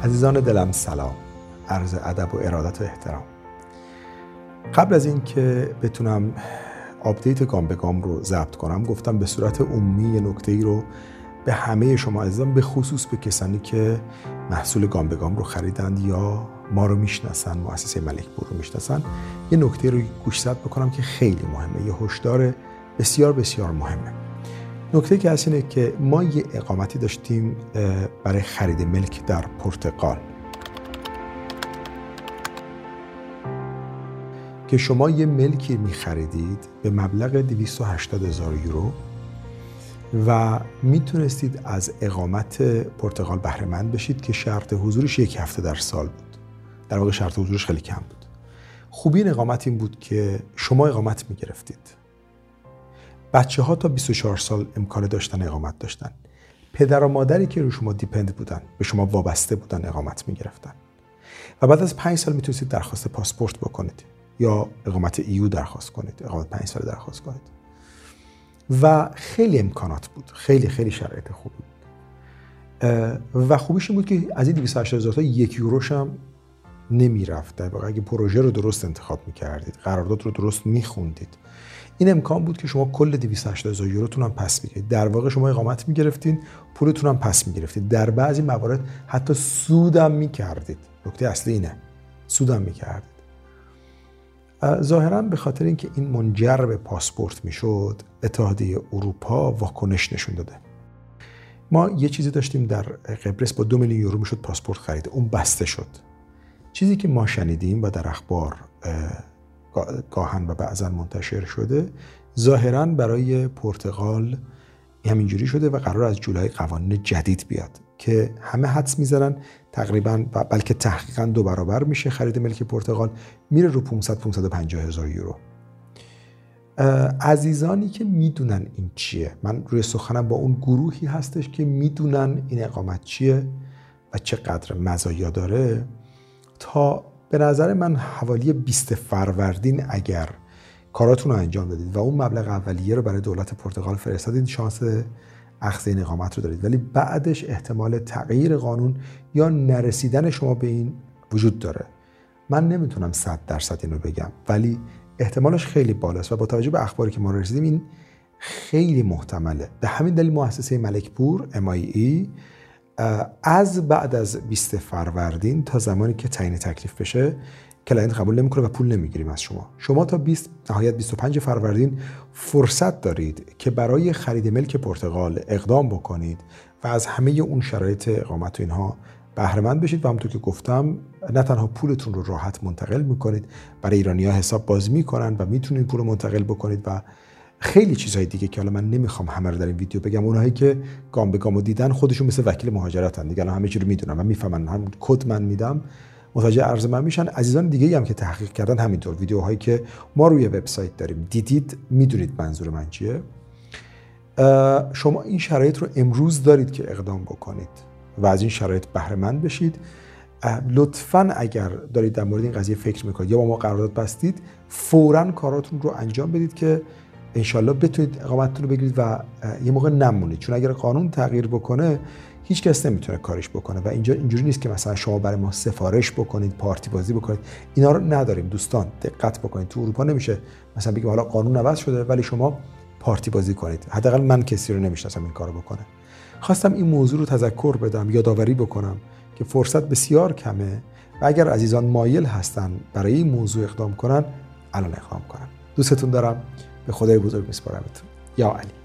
عزیزان دلم سلام، عرض ادب و ارادت و احترام. قبل از اینکه بتونم آپدیت گام به گام رو ضبط کنم گفتم به صورت عمومی نکته‌ای رو به همه شما عزیزان، به خصوص به کسانی که محصول گام به گام رو خریدند یا ما رو میشناسن، مؤسسه ملک پور رو میشناسن، یه نکته رو گوشزد بکنم که خیلی مهمه، یه هشدار بسیار بسیار مهمه. نکته که هست اینه که ما یه اقامتی داشتیم برای خرید ملک در پرتغال که شما یه ملکی می‌خریدید به مبلغ 280,000 یورو و میتونستید از اقامت پرتغال بهره مند بشید که شرط حضورش 1 هفته در سال بود. در واقع شرط حضورش خیلی کم بود. خوبی این اقامت این بود که شما اقامت میگرفتید. بچه‌ها تا 24 سال امکان داشتن اقامت داشتن. پدر و مادری که رو شما دیپند بودن، به شما وابسته بودن، اقامت میگرفتن. و بعد از 5 سال میتونستید درخواست پاسپورت بکنید یا اقامت EU درخواست کنید، اقامت 5 سال درخواست کنید. و خیلی امکانات بود، خیلی شرایط خوبی بود. و خوبیش این بود که از این 280,000 تا 1 یوروش هم نمیرفت. در واقع اگه پروژه رو درست انتخاب میکردید، قرارداد رو درست میخوندید، این امکان بود که شما کل 280,000 یوروتون هم پس بگیرید. در واقع شما اقامت میگرفتین، پولتون هم پس میگرفتید. در بعضی موارد حتی سودم میکردید. نکته اصلی اینه، سودم میکردید. ظاهراً به خاطر اینکه این منجر به پاسپورت میشد، اتحادیه اروپا واکنش نشون داده. ما یه چیزی داشتیم در قبرس با 2 میلیون یورو میشد پاسپورت خرید، اون بسته شد. چیزی که ما شنیدیم و در اخبار گاهن و بعضا منتشر شده، ظاهراً برای پرتغال همینجوری شده و قرار از جولای قوانین جدید بیاد که همه حدس میزنن تقریباً و بلکه تحقیقاً 2 برابر میشه خرید ملک پرتغال، میره رو 550,000 یورو. عزیزانی که میدونن این چیه، من روی سخنم با اون گروهی هستش که میدونن این اقامت چیه و چقدر مزایا داره، تا به نظر من حوالی 20 فروردین اگر کاراتون رو انجام دادید و اون مبلغ اولیه رو برای دولت پرتغال فرستادید، شانس اخذ این اقامت رو دارید. ولی بعدش احتمال تغییر قانون یا نرسیدن شما به این وجود داره. من نمیتونم 100% اینو بگم، ولی احتمالش خیلی بالاست و با توجه به اخباری که ما رسیدیم این خیلی محتمله. به همین دلیل مؤسسه ملک پور MIE از بعد از 20 فروردین تا زمانی که تعیین تکلیف بشه کلاینت قبول نمیکنه و پول نمیگیریم از شما. شما تا نهایت 25 فروردین فرصت دارید که برای خرید ملک پرتغال اقدام بکنید و از همه اون شرایط اقامت و اینها بهره مند بشید و همونطور که گفتم نه تنها پولتون رو راحت منتقل میکنید، برای ایرانی‌ها حساب باز میکنن و میتونید پول منتقل بکنید و خیلی چیزهای دیگه که حالا من نمیخوام همه رو در این ویدیو بگم. اونایی که گام به گامو دیدن خودشون مثل وکیل مهاجرتن دیگه، همه چی رو میدونن و میفهمن، هم کد من میدم متوجه عرض من میشن. عزیزان دیگه هم که تحقیق کردن همینطور، ویدیوهایی که ما روی وبسایت داریم دیدید، میدونید منظور من چیه. شما این شرایط رو امروز دارید که اقدام بکنید و از این شرایط بهره مند بشید. لطفاً اگر دارید در مورد این قضیه فکر میکنید یا با ما قرارداد بستید، فوراً کاراتون رو انجام بدید که انشالله بتونید اقامتتون رو بگیرید و یه موقع نمونید، چون اگر قانون تغییر بکنه هیچ کس نمیتونه کارش بکنه و اینجا اینجوری نیست که مثلا شما برای ما سفارش بکنید، پارتی بازی بکنید. اینا رو نداریم دوستان، دقت بکنید. تو اروپا نمیشه مثلا بگیم حالا قانون عوض شده ولی شما پارتی بازی کنید. حداقل من کسی رو نمیشناسم این کارو بکنه. خواستم این موضوع رو تذکر بدم، یادآوری بکنم که فرصت بسیار کمه و اگر عزیزان مایل هستن برای این موضوع اقدام کنن، الان اقدام کنن. دوستتون دارم، به خدای بزرگ میسپارمتون. یا علی.